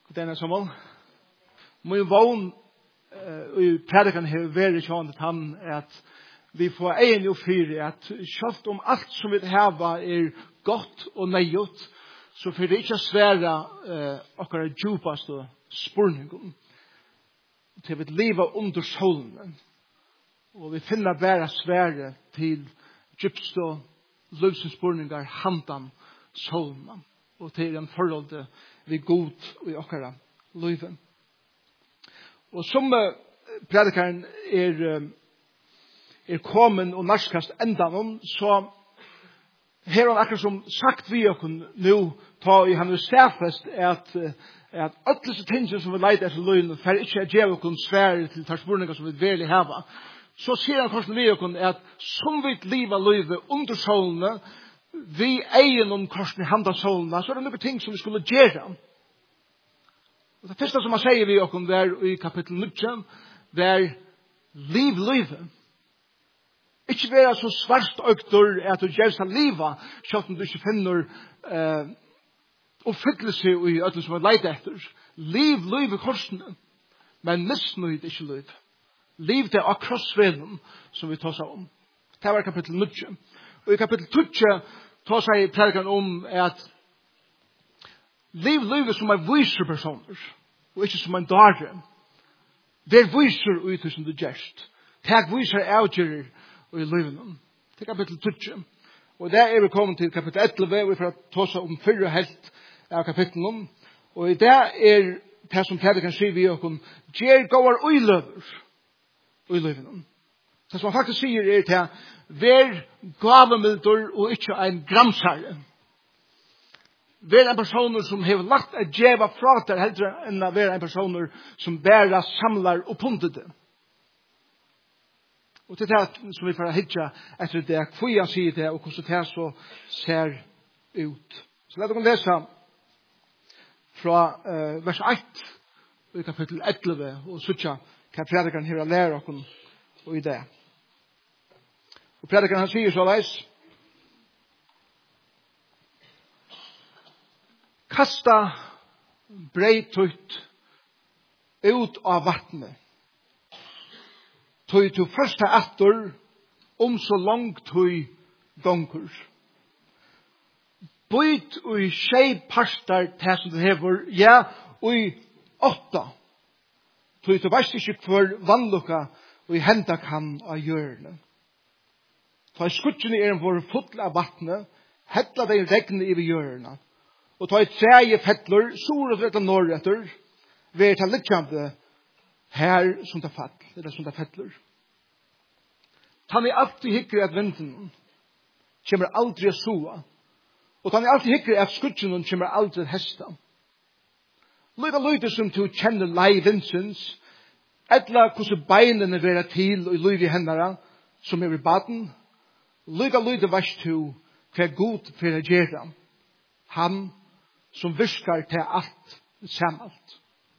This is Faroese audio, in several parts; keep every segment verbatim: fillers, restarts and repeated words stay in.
Denne sommeren. Min vogn i predikan har vært sånn at han at vi får egen jo fyre at selv om alt som vi har er godt og nøyot, så får det ikke svære uh, akkurat djupaste spurningen til vi lever under solen. Og vi finner bare svære til djupste livsspurninger handan solen. Og til en forhold vi god i akkurat livet. Og som uh, predikaren er, uh, er kommet og narskast enda noen, så her han akkurat som sagt vi okkur nu, ta i han stafest at, uh, at alle disse tingene som vi leiter etter løgn, for ikke å gjøre okkur svære til tarspurninger som vi virkelig hava, så sier han korsen vi okkur at som vi liva livet under solene, vi eier om korsen i handa solene, så er det noen ting som vi skulle gjøre. Og det første som han sier vi okkur der i kapittel nio, det er liv livet. Ikke være så svart økter at du gjør seg livet, selv om du ikke finner uh, oppfyllelse i ødelen som er leit etter. Liv livet korsene, men misnøyd ikke liv. Liv det er krossvelen som vi tar seg om. Det var kapittel nio. Og i kapittel ti tar seg predikan om at liv livet som er viser personer, og ikke som en dare. Det er viser ut som du gjerst. Det er viser avgjører i livet. Det er kapittel ti. Og der er vi kommet til kapittel elleve, og vi får ta seg om fyrre helt av kapittelen. Og i det er det som predikan sier vi okkur, gjer gåar ui løver i livet. Det som han faktisk sier er til vær gavemildur og ikke en gramsare. Vær en person som har lagt å djeva fra der heldre enn å være en person som bæra samlar og puntet det. Og det er det som vi får hitja etter det, hvor han sier det, og hvordan det så ser ut. Så la oss lese fra uh, vers ett i kapittel elleve, og sutja hva predikeren her lærer oss og i det. Og predikeren han sier så leis, kasta breitut ut av vattnet. Tøy til første etter om så langt tøy gonger. Byt og i tjei parster til som det hever, ja, og i åtta. Tøy til veist ikke hver vannlukka og i henda kan av hjørne. Ta i skutsjene er en vår full av vattnet, hetla deg regne i hjørne. Og ta i treje fettler, sol og etter norretter, ved til littjande her som det fall, eller som det fettler. Han er alltid hikker at vinden kommer aldri å soa. Og han er alltid hikker at skutsjen kommer aldri å hesta. Lyga lyder som til å kjenne lei vindsens, etla hvordan beinene vera til og lyder i hendene som er i baden. Lyga lyder vars til hva god for å gjøre. Han som virker til alt samalt.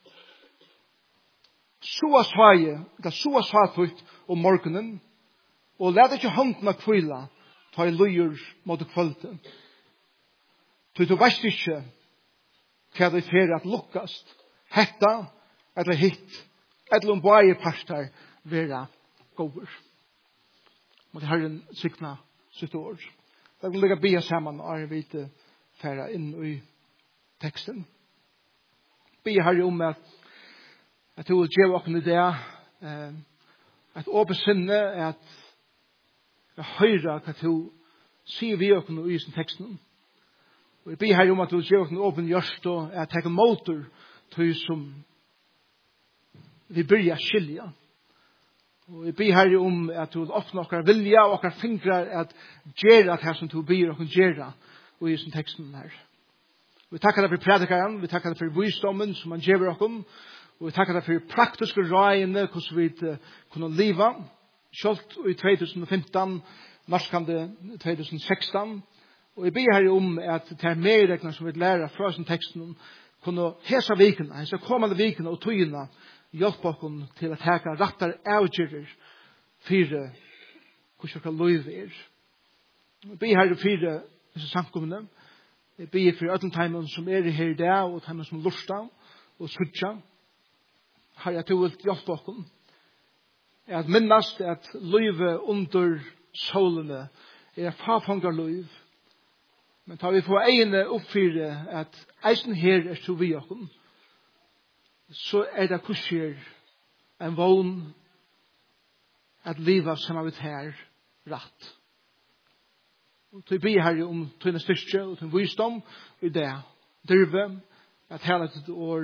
Så svaje, det så svaje om morgenen, og lad ikke hånden av kvila ta i løyer mot kvölden. Så du veist ikke hva det er at lukkast, hetta, eller hitt, eller om bare parter vera gover. Måtte Herren sikna sitt år. Da vil jeg be sammen og er vite færa inn i teksten. Be Herre om at at du vil gjøre okken i det, eh, at åpne sinne, at jeg høyrer hva du sier vi okken i sin teksten. Og jeg ber her om at du vil gjøre okken åpne gjørst, og at jeg motor til som vi byrja skilja. Og jeg ber her om at du vil åpne okker vilja, og okker fingrar at gjøre at her som du ber okken gjøre i sin teksten her. Vi takkar deg for predikaren, vi takkar deg for visdommen som han gjør okken, og vi takkar deg for praktiske rådene, hvordan vi uh, kunne leve. Kjølt i tjue femten, norskande tjue seksten. Og jeg ber her om at det er medregner som vi lærer fra sin teksten, kunne hese vikene, hese kommende vikene og tøyene, hjelpe oss til å teke rettere avgjører fire hvordan livet er. Jeg ber her fire disse samkommende. Jeg ber for alle timene som er her i dag, og timene som lurer. og sutja. Har jeg til hjelpe oss. At minnast at livet under solene er fafangar liv. Men tar vi på egne oppfyre at eisen her er så vi oss, så er det kurser en vogn at livet som er her rett. Og til vi her om tøyne styrke og til visdom i det drive at hele til år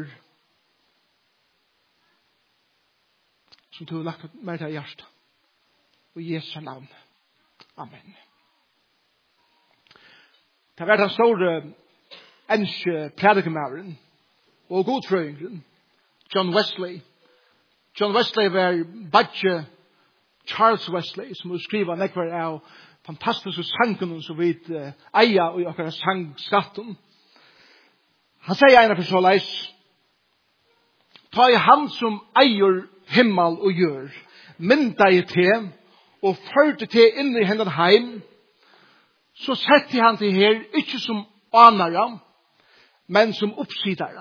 som du har lagt mer til hjertet. Og i Jesu navn. Amen. Det har vært den store enske predikemæren og godfrøyngren John Wesley. John Wesley var badge Charles Wesley som har skrivet nekvar av fantastiske sangen som vi uh, eier og akkurat sangskatten. Han sier en av forsåleis ta i han som eier himmel og gjør mynda i te og førte te inn i hendan heim så setter han til her ikke som anara men som oppsidare.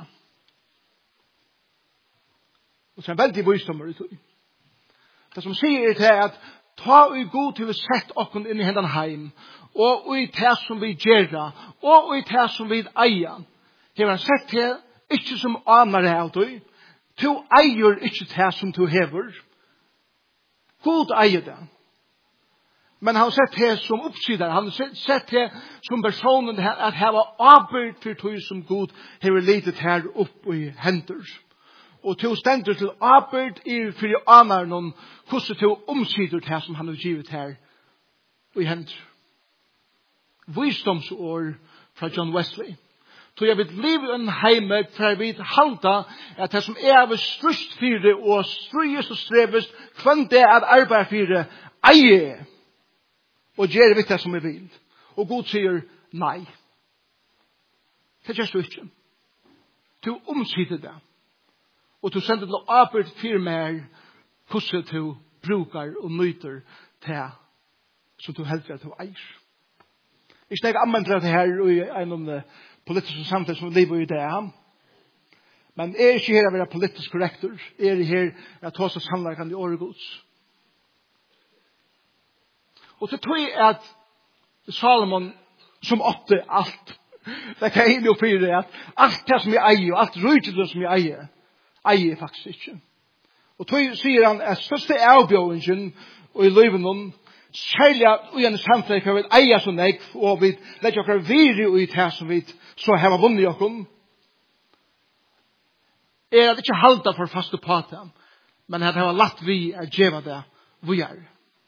Og så er veldig visdommer i tog. Det som sier til at ta i god til vi sett okken inn i hendan heim og i det som vi gjerra og i det som vi eier. Det var sett til ikke som anare av tog. Du eier ikke det som du hever. God eier det. Men han har sett det som oppsidare. Han har sett det som personen at det var arbeid for tog som God hever litet her opp i hender. Og til stendur til arbeid i for anar noen hvordan til omsider det som han har givet her i hender. Visdomsord fra John Wesley. Så jeg vil leve en heime for jeg vil halda at det som er av strust fire og strøyest og strevest kvann det er arbeid fire eier og gjør det det som jeg vil. Og Gud sier nei. Det gjør du ikke. Du omsider det. Og du sender til arbeid fire mer hvordan du brukar og nøyter det som du helst at du eier. Jeg snakker anvendt det her og en av det politiske samfunn som lever i det. Men jeg er ikke her å være politisk korrektor. Jeg er her å ta seg samverkende i året gods. Og til tog er at Salomon som åtte alt. Det kan jeg jo fyre at alt det som jeg eier, og alt ryddet som jeg eier, eier jeg faktisk ikke. Og tog sier han at største avbjøringen og i livet noen særlig og gjerne samfunnet kan vi eier så nek og vi legger okker viri i det som vi så har vunnet i okken er at ikke halda for faste på det men at det har lagt vi er djeva det vi er.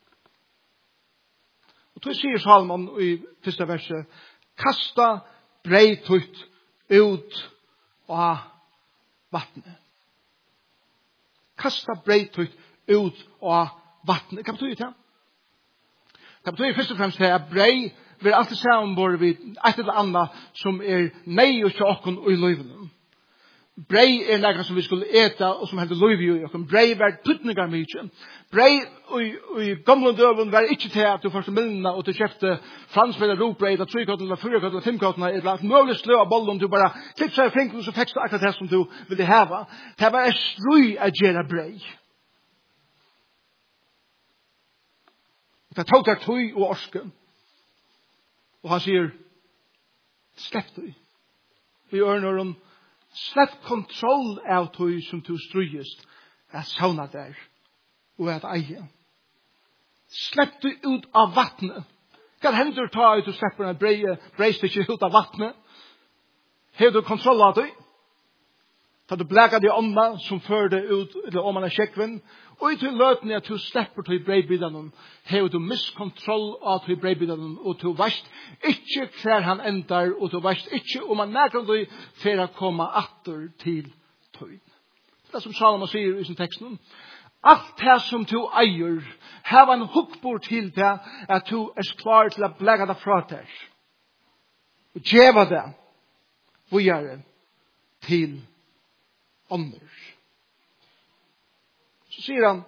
Og tog sier Salomon i første verset kasta breit ut ut av vattnet. Kasta breit ut ut av vattnet. Hva betyr det? Det betyr først og fremst at brei vil alltid sammenbore vid et eller annet som er nei og tjokken og i løyvene. Brei er noe som vi skulle ete og som heldur løyve i okken. Brei var tutningar mykje. Brei i gamle døven var ikke til at du første millene og du kjøpte franskbrei, rotbrei, eller trykott, eller fyrirkott, eller femkott, eller et mulig slø av bollen, du bare klipp seg i flinken, så fikk du akkurat det som du ville heva. Det var en strøy av gjerra brei. Det tok der tøy og orske. Og han sier, slepp tøy. Vi gjør når han slepp kontroll av tøy som du strøyest, er sauna der, og er eie. Slepp tøy ut av vattnet. Hva hender ta ut og slipper en breistikk ut av vattnet? Har du kontroll av tøy? Ta du blæka de ånda som fører det ut eller om man er kjekven. Og i til løtene at du slipper til breibidanen, har du miskontroll av til breibidanen, og du veist ikke hver han endar, og du veist ikke om han nærkant du for å komme atter til tøy. Det er som Salomon sier i sin teksten. Alt det som du eier, har en hukkbord til det, at du er klar til å blæka det fra deg. Og djeva det, hvor gjør det til ånder. Så sier han,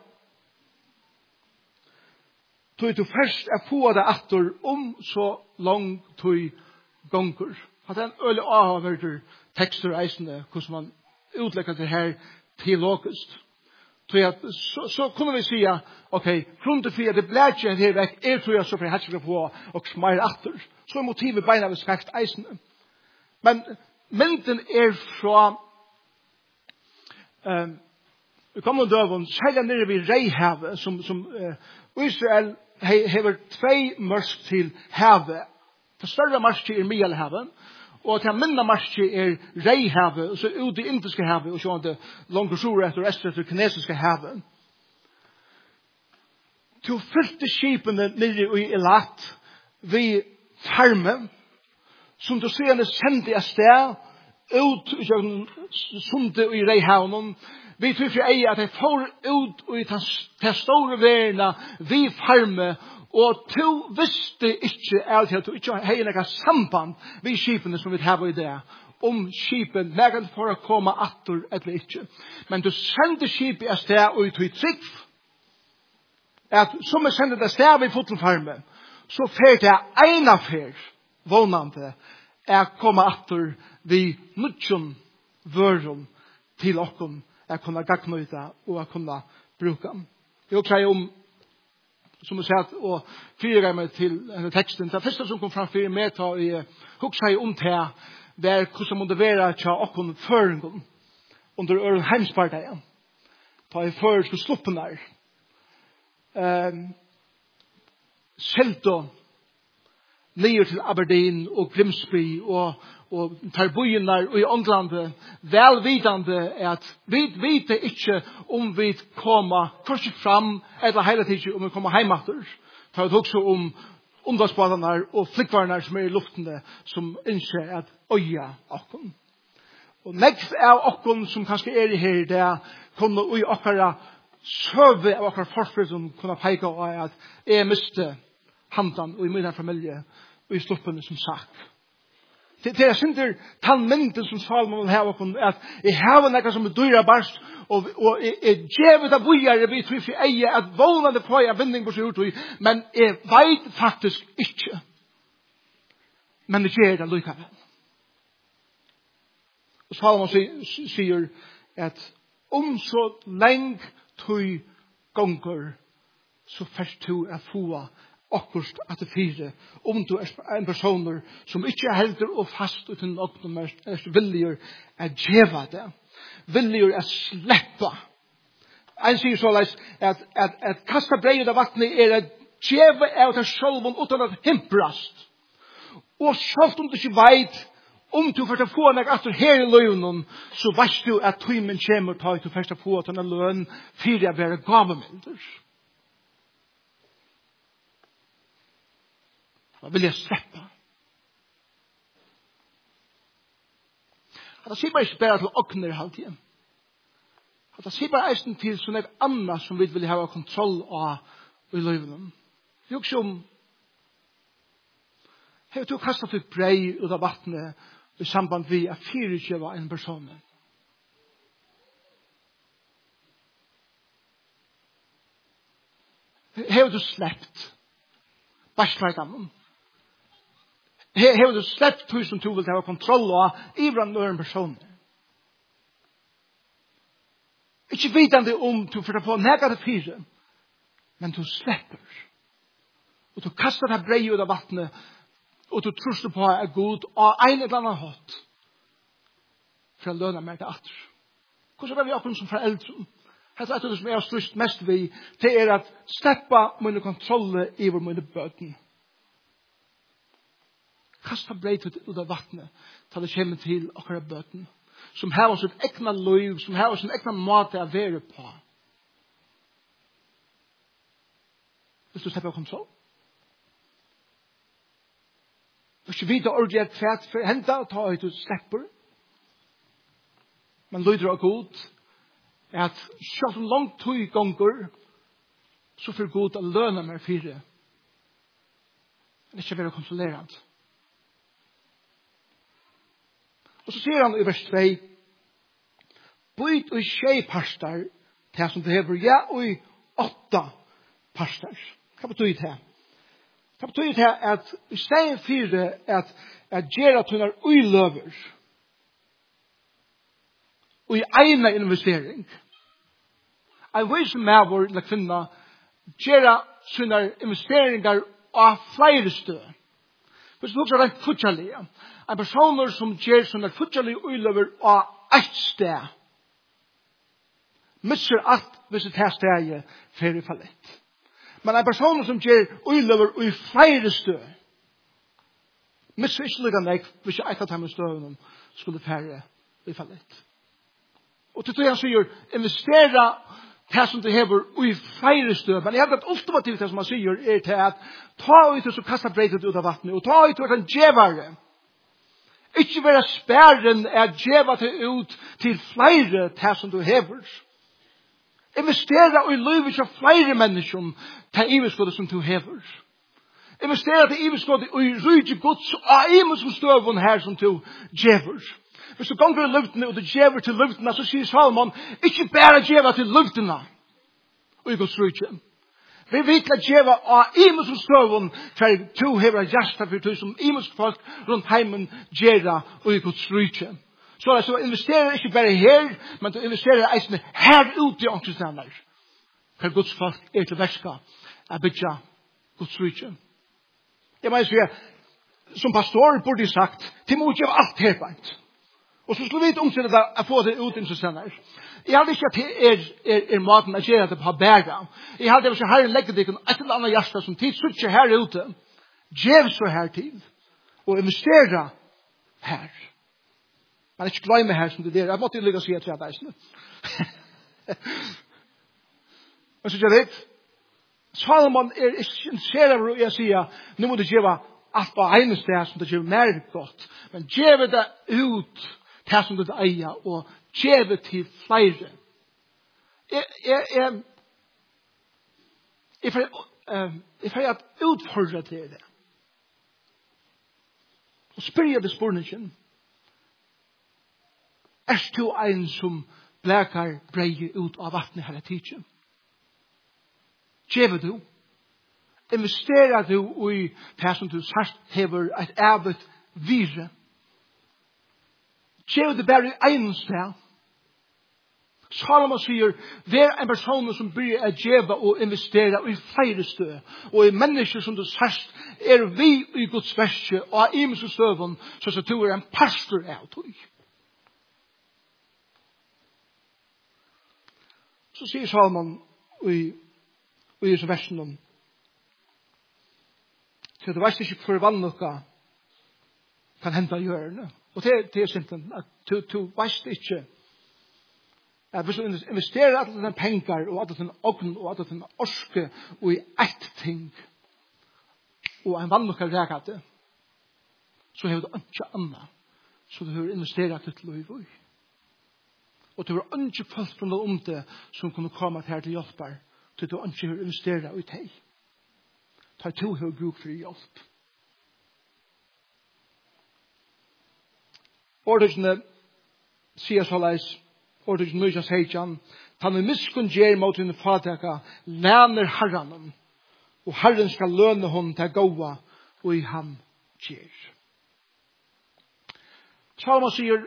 tog du først er få det atter om så lang tog gonger. At det er en øyelig avhverder tekster eisende, hvordan man utlägga det här teologiskt. Så, så kunne vi säga, okej, okay, grunden för att det blir inte här väck är tror jag så för att jag på och smile atter. Så är motivet beina av skakt eisen. Men mynden är från um, vi kommer dövon, sälja nere vid Reihavet som, som uh, Israel har två mörsk till havet. Det större mörsk är Middelhavet. Og til minna marsje er Reihavet, og så ut i indiske havet, og så er det langt sur etter resten etter kinesiske havet. Til fylte skipene nere i Elat, vi farme, som du ser sendte av sted, ut i sundet i Reihaven, vi tror for ei at jeg får ut i den store verden, vi farme, og to visste ikke alt at du ikke har noe samband med skipene som vi har i det. Om skipen, nægget for å komme atter eller ikke. Men du sender skipet av sted og ut i trygg. At som er sendet av sted ved fotelfarmen, så fer det en affær, vånande, er komme atter ved nødgjøn vøren til åkken, er kunne gagnøyde og er kunne bruke. Jeg tror om som jag sagt och fyra mig till den texten. Det första som kom fram för mig tar i huxa i om det där hur som motiverar tja och kon förngon under öron hemspartiet. Ta i för så sloppen där. Ehm Selto ner till Aberdeen och Grimsby och och tarbojerna och i England välvidande att vi vet inte om vi kommer först fram eller hela tiden om vi kommer hem åter. Tar det också om underspadarna och flickvarna som är i luften som inser att oja akon. Och näst är akon som kanske är i här där kommer vi akara söve av akara förspel som kunna peka och att är måste handan och i min familj och i sluppen som sagt. Det är inte tallmynden som Salomon vill ha att i haven är som ett dyra barst och, och är djävet av bojare vi tror för eje att vånande på en bindning på sig ut men är vet faktiskt inte. Men det ger det lycka väl. Och Salomon säger att om så länge tog gånger så först du att få akkurst at det fire, om du er en person som ikke er helder og fast uten åkken, men er viljer å gjøre det. Viljer å slippe. En sier såleis at, at, at kasta breiet av vattnet er å gjøre av det sjølven uten at himprast. Og selv om du ikke vet om du først få noe etter her i løgnen, så vet du at tøymen kommer til at du først få denne løgn for å være gavemilder. Vad vill jag släppa? Att det ser bara inte bara till åkner halvtiden. Att det ser bara eisen till sån ett annat som vi vill ha kontroll av i livet. Det är också om hur du kastat ut brej ut av vattnet i samband med att fyrirgeva en person. Hur du släppt barslardamen. Har du släppt hur som du vill ha kontroll av ibland några personer. Inte vitande om du får på negativ fyra. Men du släpper. Och du kastar det här brej ut av vattnet. Och du tror på att är god av en eller annan hatt. För att löna mig till att. Hur var vi också som föräldrar? Det är det som jag har styrst mest vid. Det är att släppa mina kontroller över mina böten. Kasta breit ut av vattnet til det kommer til akkurat bøten. Som har sitt egna liv, som har sin egna måte å være på. Hvis du slipper kontroll. Hvis du vet ordentlig at fært for hente og ta ut og slipper. Men lyder av god er at selv om langt tog ganger så får god å løne meg fire. Det er ikke være kontrollerende. Og så sier han i vers två. Byt og tjej parstar til som det hever ja og i åtta parstar. Hva betyr det? Hva betyr det at i stedet for at at gjøre tunnar uiløver og i ena investering. En vis mævor eller kvinna gjøre sine investeringer av flere stød. Hvis du også er futsalige, en person som gjør sine futsalige uiløver av ett sted, misser alt hvis det her stedet ferdig fallet. Men en person som gjør uiløver i flere stød, misser ikke lykke nek hvis jeg ikke tar med støvnen skulle ferdig i fallet. Og til det han sier, investere det som det hever i flere støv. Men jeg har hatt ultimativt det som han sier er til at ta ut og så kasta breytet ut av vattnet og ta ut og en djevare. Ikke være spæren er djeva til ut til flere det som du hever. Investere i livet av flere mennesker til iveskådet som du hever. Investere til iveskådet i rydde gods og imen som støvun her som du djever. Hvis du ganger i luftene og du djever til luftene, så sier Salomon, ikke bare djever til luftene. Og i Guds rydde. Vi vil at djever av imen som støvun for to hever hjärsta for to som imensk folk rundt heimen djever og i Guds rydde. Så altså, investerer ikke bare her, men du investerer eisene her ute i ångsestender. For Guds folk er til verska av bygja Guds rydde. Jeg må si, som pastor burde sagt, til må gjøre alt her beint. Og så skulle vi ikke omsette det å få det ut i ångsestender. Jeg hadde ikke at det er, er, er maten å gjøre det på bæra. Jeg hadde ikke her legget det et eller annet hjerte som tid sutter her ute. Gjev så her tid. Og investere her. Men ikke glemme her som det der. Jeg måtte jo ligge og si at jeg er deisende. Men så gjør det. Salomon er ikke ser over å si nå må du gjøre alt på ene sted som det gjør mer godt. Men gjør det ut det som du eier og gjør til flere. Jeg, jeg, jeg, jeg, jeg, jeg får at utfordre til det. Og spør jeg det spørningen. Er du en som blekar breie ut av vattnet hele tiden? Gjør du? Investerer du i det som du sagt hever et ævet vire? Gjør du bare i en sted? Salomon sier, vær en person som blir å gjøre og investere i flere støv, og i mennesker som du sagt, er vi i Guds verste, og av imenske støven, så så du er en pastor av tog. Så sier Salomon i, i disse versene, så du vet ikke hvor vannlukka kan hente av hjørne. Og det, det er simpelthen at du, du vet ikke at hvis du investerer alle dine penger og alle dine ogn og alle dine orske og i ett ting og en vannlukka reker det, så har du ikke annet så du har investeret ditt liv i. Og du har ikke fått fra noe om det som kunne komme her til hjelper til du ikke har investeret i deg. Ta to har bruk for hjelp. Ordene sier så leis, ordene mye sier han, han er miskunn gjer mot henne fataka, læner herren, og herren skal løne hon til gåa, og i ham gjer. Salomon sier,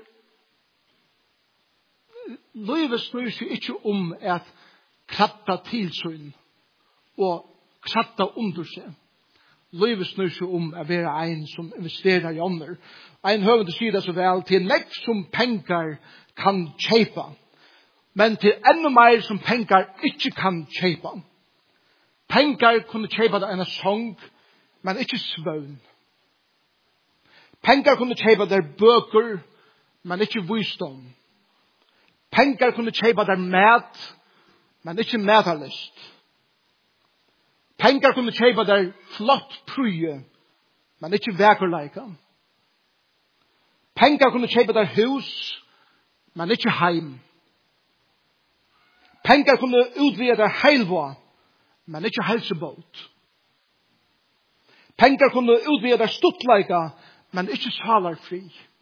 livet snur seg ikke om at kratta tilsyn og kratta under seg. Livet snur seg om å være en som investerer i ånder. En høvende sier det så vel, til nekk som penger kan kjeipa, men til enda mer som penger ikke kan kjeipa. Penger kunne kjeipa det en sång, men ikke svøvn. Penger kunne kjeipa det bøker, men ikke visdom. Penger kunne kjeipa det mat, men ikke matalist. Penger kunne kjeipa det flott prye, men ikke vekerleika. Penger kunne kjeipa det hus, men ikke heim. Penger kunne utvide det heilva, men ikke helsebåt. Penger kunne utvide det stuttleika, men ikke salarfri.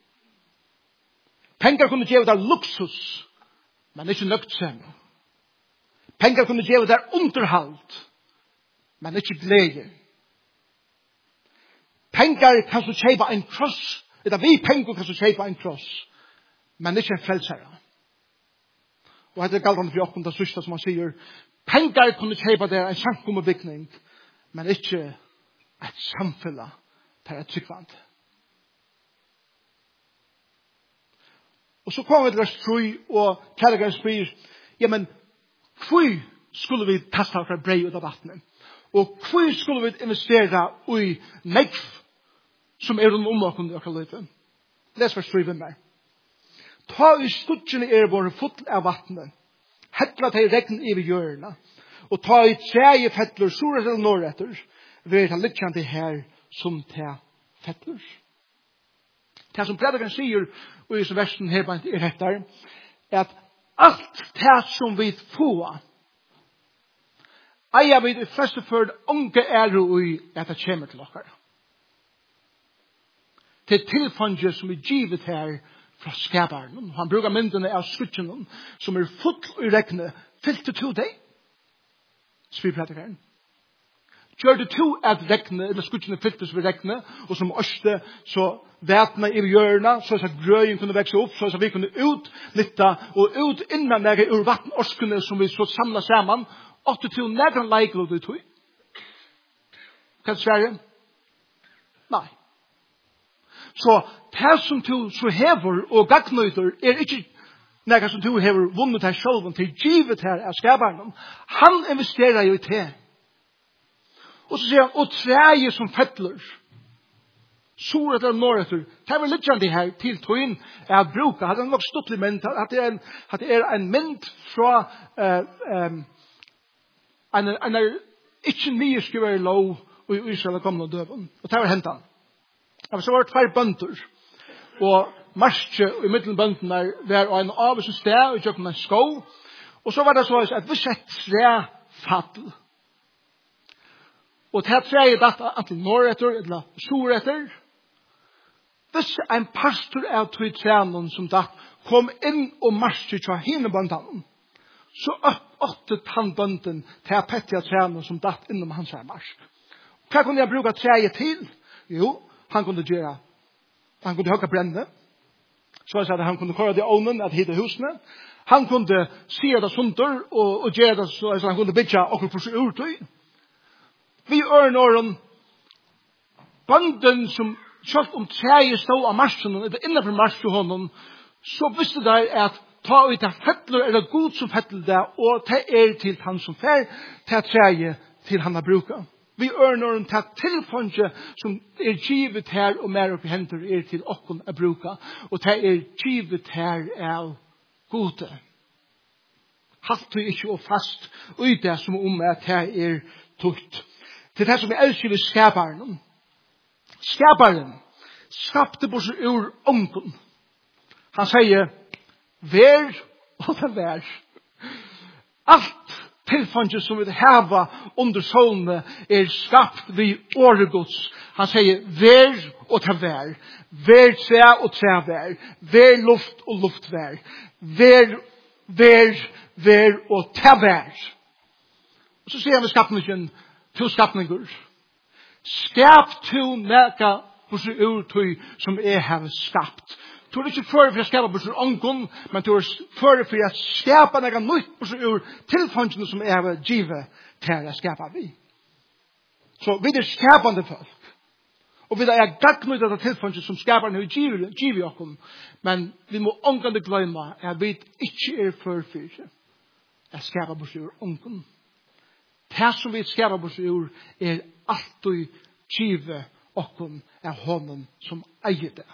Penger kunne kjeipa det luksus, men ikke nøgtsem. Penger kunne kjeipa det underhalt, men ikke glede. Penger kan så kjeipa en kross, eller vi penger kan så kjeipa en kross, men ikke en frelsere. Og det er galtande for åkken det sørste som han sier, pengar kunne kjeipa det en samkommebygning, men ikke et samfunn til et tryggvand. Og så kommer vi til vers tre, og kærligere spyr, ja, men hvor skulle vi testa fra brei ut av vattnet? Og hvor skulle vi investere i nekv som er rundt om åkken i åkken livet? Les vers tre ved meg. Ta i skudgjene er våre fotl av vattnet, hettla til regn i hjørna, og ta i treje fettler, soret eller norretter, ved ta lykkjande her som ta fettler. Det som predikeren sier, og i versen her er dette, er at alt det som vi får, eier vi i fleste før unge er i at det kommer til dere. Det er tilfanget som er givet her fra skaparen. Han bruker myndene av skutjen som er full i regnet, fyllt til to deg, spyr predikeren. Gjør det to at regnet, eller skutjene fylltes ved regnet, og som øste så vætna i hjørna, så at grøyen kunne vekse opp, så at vi kunne utnytta og ut innan nere ur vattenårskene som vi så samla saman, åtte til nere leikere og det tog. Kan det svære? Nei. Så det som du så hever og gagnøyder er ikke nere som du hever vunnet her sjølven til givet her av skaparen. Han investerer jo i det. Og så sier han, og treje som fettler, soret eller norretter, det er vel litt kjent her til togjen er å bruke. Det er nok stått i mynd, at det er en, at det er en mynd fra uh, um, en, en er ikke nye skriver lov og i Israel er kommet og døven. Og det var hentan. Det var tvær bønder, og marsje i middelen bøndene var en avvis sted, og kjøkken en skov, og så var det så at hvis et tre fattel, og det tre er dette enten norretter eller soretter, hvis en pastor av tog trenen som da kom inn og marsje til hinebøndene, så åtte tannbønden til å pette trenen som datt innom hans her marsk. Hva kunne jeg bruke treet til? Jo, han kunne gjøre, han kunne høyke brenne, så jeg sa at han kunne køre det i ovnen, at hitte husene, han kunne sier det sunder, og, og gjøre det så han kunne bygge akkurat for seg urtøy. Vi øren åren, bønden som kjøpt om treet stod av marsjen, eller innenfor marsjen hånden, så visste de at ta ut av fettler, eller god som fettler det, og det er til han som fer, til treet til han har bruket. Vi øren åren til tilfanget som er givet her, og mer oppi henter er til åkken å bruke, og det er givet her av gode. Halt du ikke og fast, og i det som om at det er tutt. Det er det som er elsker ved skaparen. Skaparen skapte bort seg ur ånden. Han sier, vær og det vær. Alt tilfanget som vi hava under solene er skapt ved åregods. Han sier, vær og det vær. Vær tre og tre vær. Vær luft og luft vær. Vær, vær, vær og det vær. Og så sier han ved skapningen, to skapninger. Skap to neka bort ur tøy som er har skapt. Du er ikke før for å skapa bort ur ångon, men du er før for å skapa neka nytt bort ur tilfangene som er har givet til å skapa vi. Så vi er skapande folk. Og vi er gagnøyde av tilfangene som skaperne har givet, givet okkom. Men vi må ångande gløyma at vi ikke er før for å skapa bort ur ångon. Det som vi skapar på seg ur er alltid givet okkom av honom som eier det.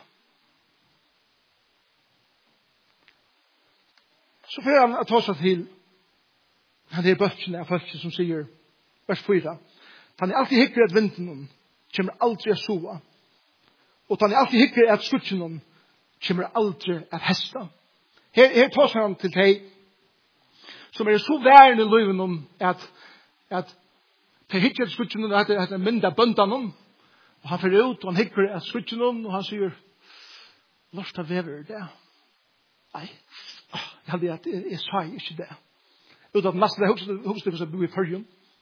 Så får han ta seg til han er bøttene av folk som sier vers fyra. Han er alltid hikker at vinden kommer aldri at sova. Og han er alltid hikker at skutjen kommer aldri at hesta. Her, her tar seg han til deg som er så værende i liven om at at det hikker at skutjen at det er mynda bøndan om, og han fyrir ut, og han hikker at skutjen om, og han sier, lorsta vever det. Nei, jeg hadde at jeg, jeg sa ikke det. Utan at nesten jeg husker det som bor i fyrjun.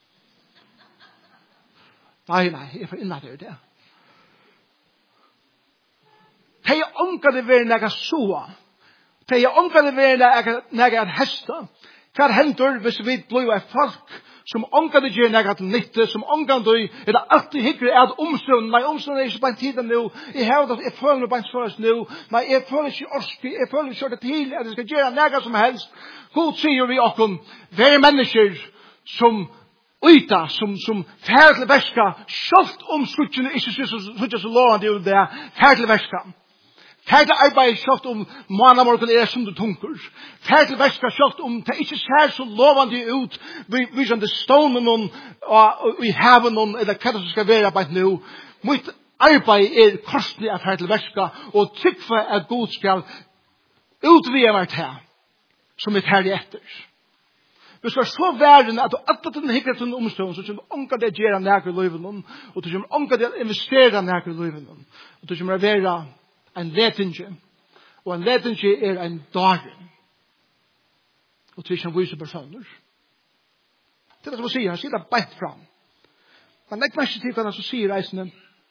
Nei, nei, jeg får innan det det. De ångar det være nega soa. Det er omgående være nægget at hesta. Hva hender hvis vi blir et folk som omgående gjør nægget til nytte, som omgående er det alltid hyggelig at omstående, nei, omstående er ikke bare en tid nå, jeg har det, jeg føler det bare en spørsmål nå, nei, jeg føler ikke orske, jeg føler ikke det til at jeg skal gjøre nægget som helst. God sier vi okkom, være mennesker som Uita som som færdelig verska, sjølt om skutsjene ikke synes så lovende ut det, færdelig verska. Færdelig arbeid sjølt om manamorgen er som du tunker. Færdelig verska sjølt om det ikke ser så lovende ut, vi som det stående noen, og i haven noen, eller hva det skal være arbeid nå. Mitt arbeid er kostelig av færdelig verska, og tykkva er god skal utvide meg til, som er færdig etter. Vi skal så verden at du alltid den hikker til en omstående, så kommer du omgå det gjøre nærkere i livet, og du kommer omgå det investere nærkere i livet, og du kommer være en letinge, og en letinge er en dagen, og du kommer vise personer. Det er det som han sier, han sier det beint fram. Men det er ikke mest til hva han sier reisende.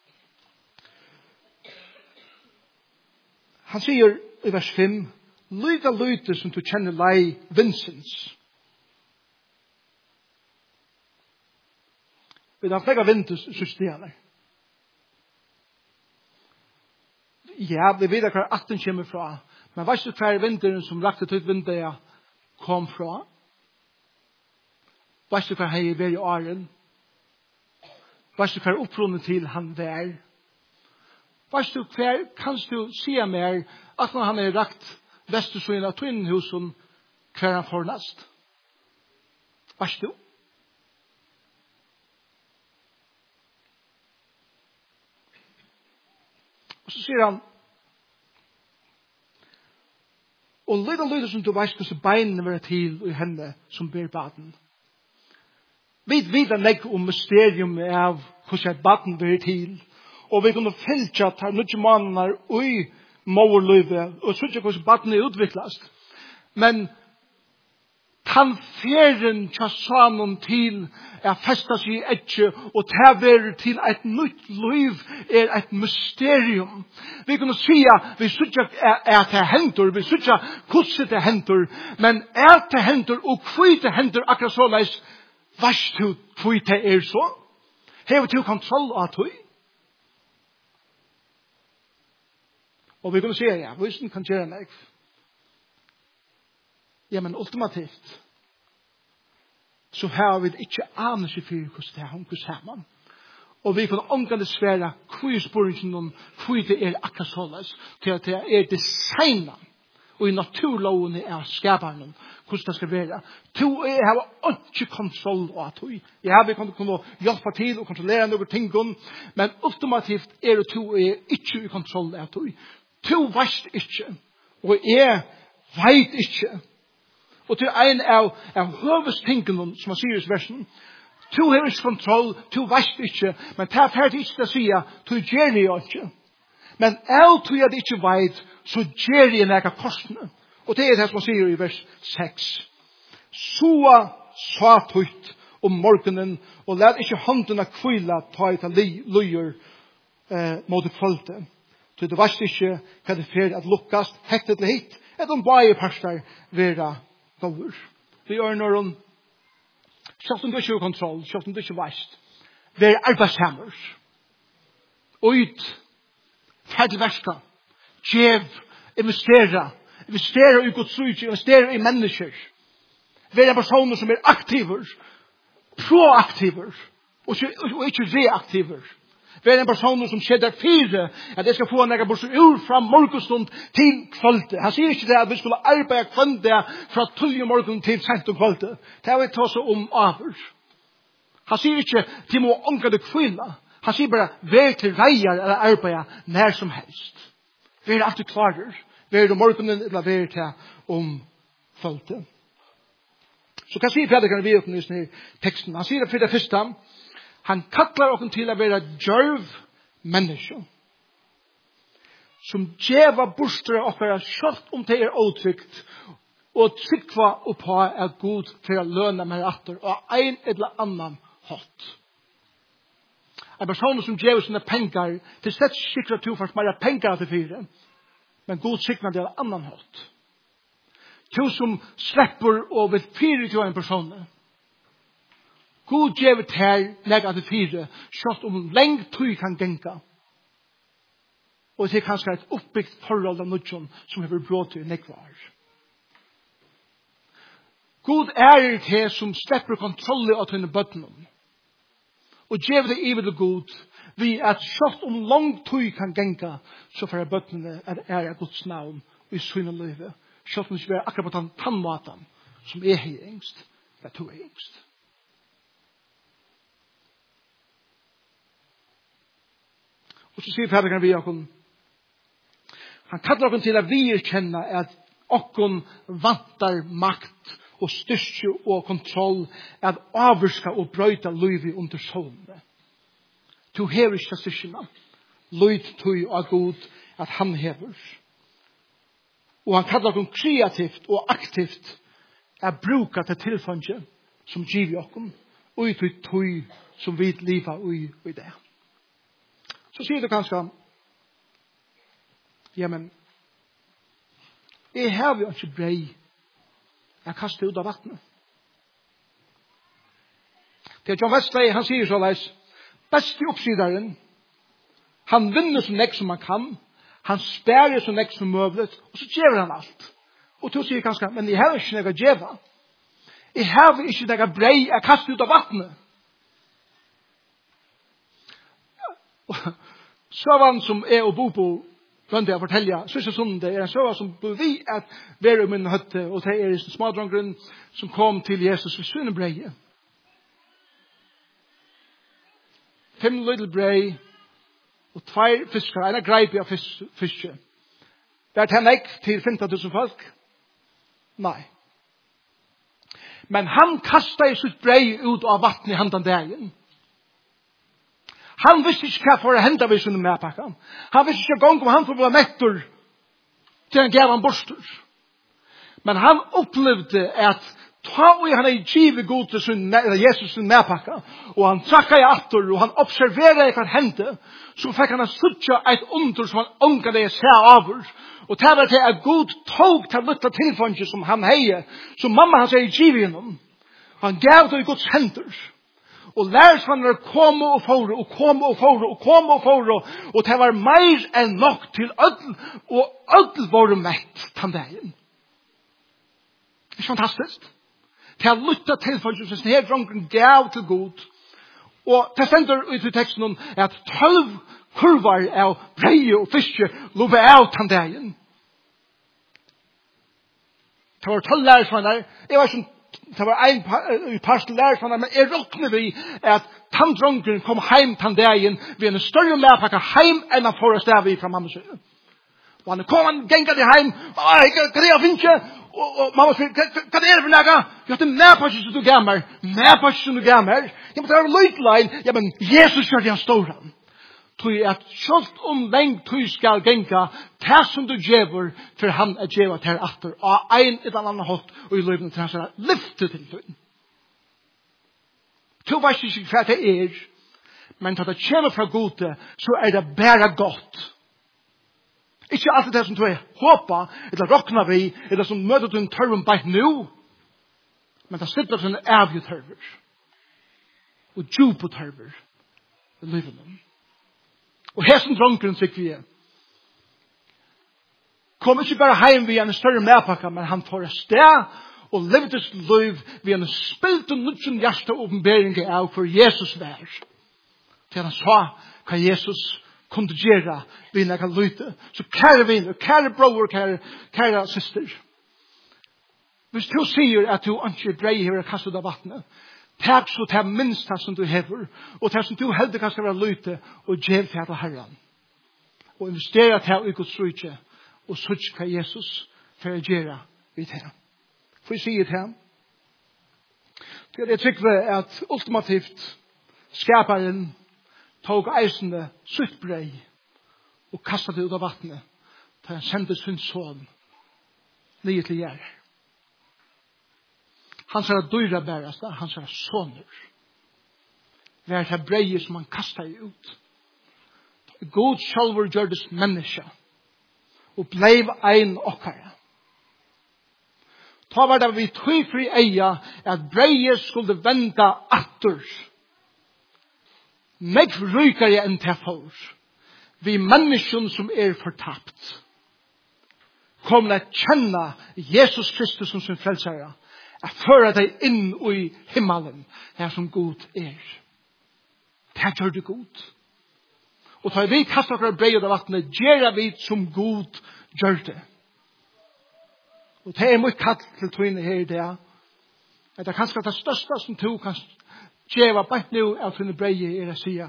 Han sier i vers fem, lyga lyte som du kjenner lei vinsens. Vi har flere vindsystemer. Ja, vi vet hva atten kommer fra. Men hva er det hver vinteren som lagt ut vinduet kom fra? Hva er det hva hei var i åren? Hva er det hva opprunnet til han der? Hva er det hva kan du si mer at når han er rakt vestursøyen av tvinnhusen hver han fornast? Hva er det? Og så sier han, og litt av lydet som du veist hvordan beinene vil til i henne som ber baden. Vi vet ikke om mysterium av hvordan baden vil til, og vi kunne fylke at her nødvendig mannen i morløyve, og så ikke hvordan baden er utviklast. Men tannferen tja sanon til er festas i etje, og tever til et nytt liv er et mysterium. Vi kunne si at vi sutja er til hendur, vi sutja hvordan til hendur, men er til hendur og kvi til hendur akkurat så leis, varst du kvi til er så? Hever til kontroll av tog? Og vi kunne si, ja, hvordan kan gjøre meg? Ja, men ultimativt så har vi ikke anelse for hvordan det er hunker sammen. Og vi kan omgående svære hva spørsmålen om hva det er akkurat såleis til at det er designet og i naturlovene er skaperen hvordan det skal være. To er har ikke kontroll av det. Jeg har vi kan kunne hjelpe til og kontrollere noen ting, men ultimativt er det to er ikke i kontroll av det. To veist ikke, og jeg vet ikke. Og til en av, av høvestingene, som han sier i versen, to har ikke kontroll, to veist ikke, men det er ferdig ikke til å si, to gjør det jo ikke. Men av to jeg ikke vet, så gjør det en egen kostnad. Og det er det som han sier i vers seks. Soa sa tøyt om morgenen, og lær ikke håndene kvile ta i til løyer eh, mot kvølte. Så du veist ikke hva det fer at lukkast, hektet til hit, et om bare parster vera gåver. Vi gjør når hun, selv om du ikke har kontroll, selv om du ikke veist, vi er arbeidshammer, ut, ferdig verska, gjev, investera, investera i Guds rike, investera i mennesker, vi er personer som er aktiver, proaktiver, og ikke, og ikke reaktiver. Vi er en person som skjedder fire, at jeg skal få en egen bort ur fra morgenstund til kvölde. Han sier ikke det at vi skulle arbeide kvölde fra tolv morgen til sent og kvölde. Det har vi tatt seg om over. Han sier ikke til må omgå det kvila. Han sier bare, vær til reier eller arbeide nær som helst. Vi er alltid klarer. Vi er om morgenen eller vi er til om kvölde. Så hva sier predikeren vi opp i denne teksten? Han sier det for det første, han kallar oss til å være djørv mennesker. Som djeva bostere okkara kjøtt om det er åtrykt og tryggva oppå at god for å lønne med atter og ein eller annan hatt. En person som djever sine penger til slett sikra to for mer penger til fire, men god sikra det er annan hatt. to som slipper og vil fyre til en person. God gjevet her negativt fyre, sjått om lengt tog kan genka. Og det er kanskje et oppbyggt forhold av nødjon som har brått i nekvar. God er det som slipper kontrollen av tøyne bøttene. Og gjevet det ivet og god, vi at sjått om langt tog kan genka, så for bøttene er ære Guds navn i syne livet. Sjått om det ikke være akkurat på den tannmaten som er her engst, det er to engst. Og så sier Pedro vi okken, han kallar okken til at vi erkjenner at okken vantar makt og styrke og kontroll at avvirska og brøyta livet under solen. To hever ikke styrkene, lyd tog og god at han hever. Og han kallar okken kreativt og aktivt at bruka til tilfanget som giver okken, og ut ut tog som vi liva ui i det. Så sier du kanskje, ja, men jeg har jo ikke brei jeg kaster ut av vattnet. Det er John Wesley, han sier så leis, beste oppsideren, han vinner så nekk som han kan, han spærer så nekk som møvlet, og så gjør han alt. Og du sier kanskje, men jeg har ikke nekka djeva. Jeg har ikke nekka brei jeg kaster ut av vattnet. Søvann som er og bo på Rønde jeg forteller, så er det sånn det er en søvann som bor vi at være i min høtte, og det er en smadrongren som kom til Jesus ved sønne breie. Fem little brei og tvær fiskar, en er greip av fiske. Det er ten ekk til femten tusen folk? Nei. Men han kastet sitt brei ut av vatten i handen dagen. Han visste ikke hva for å hente ved sin medpakken. Han visste ikke gang om han får bli mettor til en gav han borster. Men han opplevde at ta og han er givet god til sin, Jesus sin medpakken, og han trakka i atter, og han observerer hva hente, så fikk han suttja et under som han ångade seg over. Og det var til at god tog til litt tilfanget som han heier, som mamma hans er givet gjennom. Han gav det i Guds hender. Og lærersvannere kom og fore, og kom og fore, og kom og fore, og det var mer enn nok til ødel, og ødel var mett den dagen. Det er fantastisk. Det er lyttet til for Jesus, den her dronken gav til god. Og det stender ut i teksten om at tolv kurvar av breie og fiske love av den dagen. Det var tolv lærersvannere, jeg var som det var en parstel lærersvannere, men jeg råkner vi at tanndronken kom heim den dagen ved en større medpakke heim enn han får å stave fra mamma sin. Og han kom, han genget i heim, hva er det jeg finner? Og mamma sier, hva er det for næga? Ja, det er medpakke som du gammer, medpakke som du gammer. Ja, men det er løytlein, ja, men Jesus gjør det han står han. Tui at sjølt om lengt tui skal genka, det som du djever, for han er djever til atter, og ein et eller annet hånd, og i løyvene til han sier, lyfte til tui. Tu vet ikke hva det er, men til det kommer fra gode, så er det bare godt. Ikke alt det som du er håpa, eller råkna vi, eller som møter du en tørven bare nå, men det sitter som en avgjør tørver, og djup tørver, i løyvene. Og hesen dronkeren sikker vi er. Kom ikke bare heim via en større medpakke, men han får et sted og levdes liv via en spilt og nødsen hjerte åpenbering av for Jesus vær. Til han sa hva Jesus kunne gjøre ved en kan lyte. Så kære viner, kære bror, kære, kære søster. Hvis du sier at du ikke brei her og kastet av vattnet, takk så til minst det som du hever, og det som du heldig kan skal være lyte, og gjev til til Herren. Og investere til i Guds rydde, og søtt hva Jesus for å gjøre i det. For jeg sier til ham, det er tryggve at ultimativt skaperen tog eisende sutt brei, og kastet det ut av vattnet, til han sendte sin son nye til gjerre. Han ser at dyra bærast der, han ser at soner. Det er det breie som han kastar ut. God sjálfur gjørdes menneske, og bleiv ein okkara. Ta var det vi tog fri eia at breie skulle venda atter. Meg rykare enn til for. Vi mennesken som er fortapt. Kommer at kjenne Jesus Kristus som sin frelsere. At føre deg inn i himmelen. Her som god er. Det gjør det god. Og tar vi kastet akkurat breie av vattnet. Gjør vi som god gjør det. Og det er mye kall til tøyne her i det. Det er kanskje det største som to kan gjøre bare nå av tøyne breie er å si.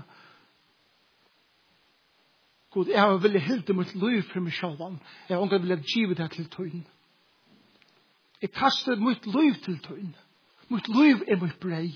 God, jeg har vilja hilde mot liv for meg selv. Jeg har ikke vilja give det til tøyne. Jeg kaster mot liv til tøyne. Mot liv er mot brei.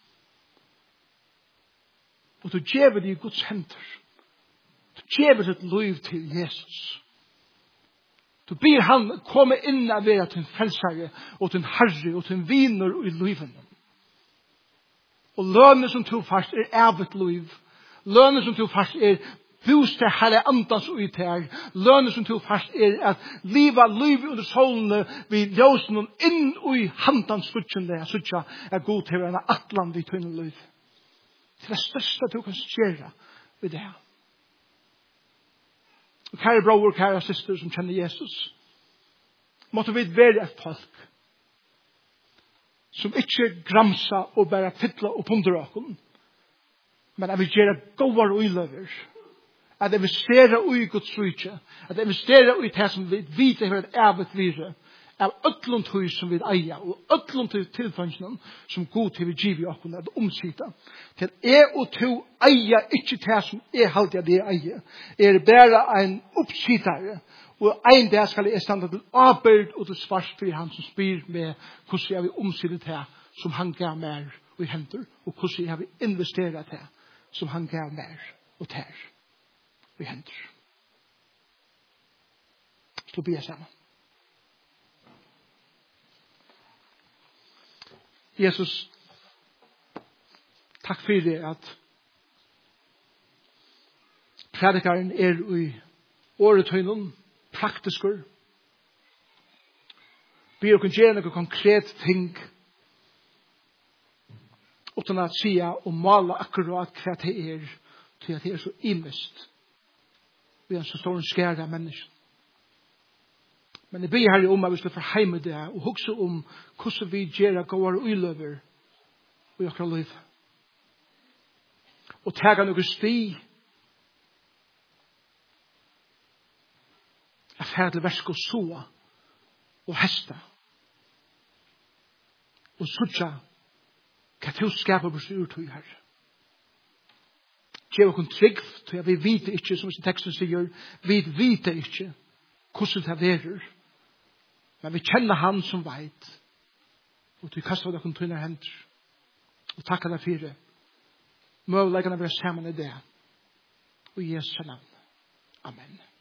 Og du gjør det i Guds hender. Du gjør det liv til Jesus. Du ber han komme inn av vera til en frelsare og til en herre og til en viner i livet. Og lønne som du først er evet liv. Lønne som du først er bostad herre andans ut her. Lønne som du først er at liva liv under solene vi ljøsen inn i handans skutjende. Jeg synes ikke er god til en atlan vi tøyne liv. Det er det største du kan skjere ved det her. Og kære bror og kære syster som kjenner Jesus, måtte vi være et folk som ikke gramsa og bare fytla opp under okken, men at vi gjør gåvar og uiløver, at investera i Guds rike, at investera i det som vi vet er et evet vire, av ötlund hus som vi eier, og ötlund tilfangene som god til vi giver okken at omsida. Til jeg og to eier ikke det som jeg halte det eier. Er bare en oppsidare, og en dag skal jeg stande til arbeid og til svars for han som spyr med hvordan jeg vil omsida det som han gav mer i hender, og hvordan jeg vil investere det som han gav mer og tær i hender. Så blir jeg sammen. Jesus, takk for det at predikaren er i åretøynen, praktisker. Ber dere gjøre noen konkret ting uten å si og male akkurat hva det er, til at det er så imest. Vi er en så stor skjær av mennesker. Men jeg ber her om at vi skal få hjemme det og huske om hvordan vi gjør gåar og uiløver i akkurat liv. Og tega noen sti er ferdig versk og soa og hesta og sutja hva til skaper på styr til her. Gjør okkur trygg til at vi vite ikke, som teksten sier, vi vite ikke hvordan det verer. Men vi kjenner han som veit. Og du kastar deg om tøyne hender. Og takkar deg for det. Møvleggene være sammen i det. Og i Jesu navn. Amen.